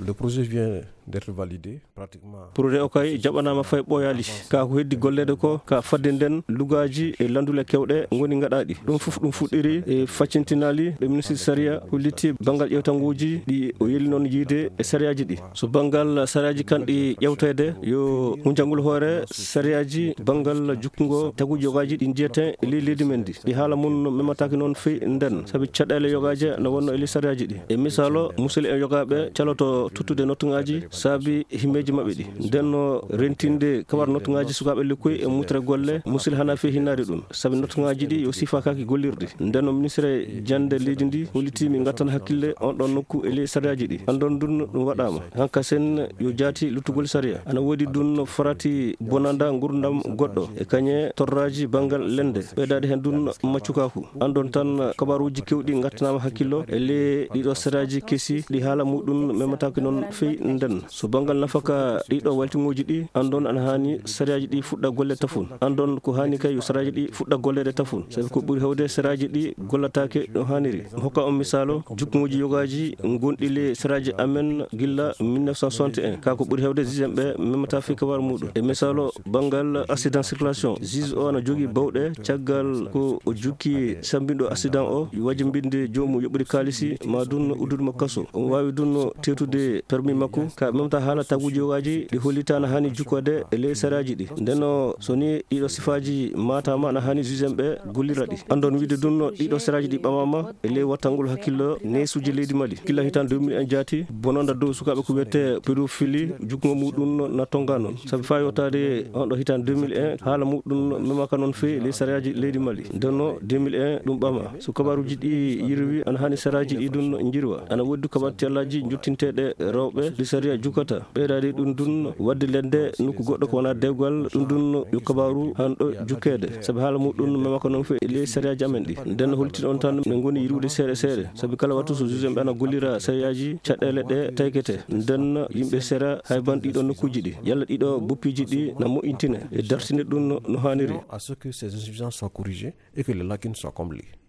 Le projet vient d'être validé pratiquement. Projet o kay jaɓanama fay ɓoyali ka ko heddi gollede ko ka fadde nden lugaji e landule kewɗe goni gaɗaɗi ɗum fof ɗum fuɗɗiri e faccintinali ɗo ministre saria hulliti banggal ƴewtanguji ɗi o yeeli noon yiide e sariyaji ɗi so banggal sariyaji kanɗi ƴewtede yo hunjangol hoore sariyaji banggal jukkugo taguji yogaji ɗi jiyete e leydi men ndi ɗi haala mum memataki noon feyi nden saabi caɗele yogaji no wonno e ley sariyaji ɗi e misalo musidɓe e yogaɓe caloto tuttude nottugaji saabi himmeji mabɓe ɗi ndenno rentinde kawar nottugaji sukaɓe lekkoy e mutre golle musil hana fe hinnade ɗum saabi nottugaji ɗi yo sifa kaki gollirde ndenno ministre jande leydi ndi holliti min gattana hakkille on ɗon nokku e ley sariyaji ɗi andon dun ɗum waɗama hanka sen yo jaati luttugol saria ana woodi dun farati bonanda gurdam goɗɗo e kañe torraji banggal lende ɓeydade hen dun maccukaku andon tan kabaruji kewɗi gattanama hakkillo e ley ɗiɗo sariyaji keesi ɗi haala muɗum memataki noon feyi nden so banggal nafaka ɗiɗo waltimoji ɗi andon ana hani sariyaji ɗi fuɗɗa golle tafun andon ko hani kay yo sariyaji ɗi fuɗɗa gollede tafun sabi ko ɓuuri hewde sariyaji ɗi gollatake no haniri hokka on misalo jukkuji yogaji gonɗi le sariyaji amen gilla 1961 kako ɓuuri hewde juge ɓe memata fi kawar muɗum e misalo banggal accident circulation juge o ana jogui bawɗe caggal ko o jukki sambinɗo accident o wajibinde jomum yoɓɓude kalisi ma dun uddudemo kaso on wawi dun tetude permis makko ka memta haala taguji yogaji ɗi hollitana hani jukkode e ley sariyaji ɗi ndenno soni ɗiɗo sifaji matama ana hani juge ɓe gollira ɗi andon wiide dun ɗiɗo sariyaji ɗi ɓamama e ley wattangol hakkillo nesuji leydi Mali killa hitan 2001 jaati bononda dow sukaɓe ko wiyete pédophilie jukkugo muɗum na tonga noon saabi fa yewtade on ɗo hitan 2001 haala muɗum memaka noon fewi ley sariyaji leydi Mali ndenno 2001 ɗum ɓama so kabaruji ɗi yirwi ana hani sariyaji ɗi dun jirwa ana woddi kabar tellaji juttinteɗe rewɓe ɗi sariya jukkata ɓeydade ɗum dun wadde lende nokku goɗɗo ko wona dewgal ɗum dun yo kabaru hanɗo jukkede saabi haala muɗum memaka noon fewi ley sariyaji amen ɗi nden holtin on tan ɓe goni yirwude seeɗa seeɗa saabi kala wattu so juge ɓe ana gollira sariyaji caɗele ɗe taykete nden yimɓe sera hayban ɗiɗo nokkuji ɗi yalla ɗiɗo boppiji ɗi na moƴƴintine e dartine ɗum no haniri À ce que ces insuffisances soient corrigées et que les lacunes soient comblées.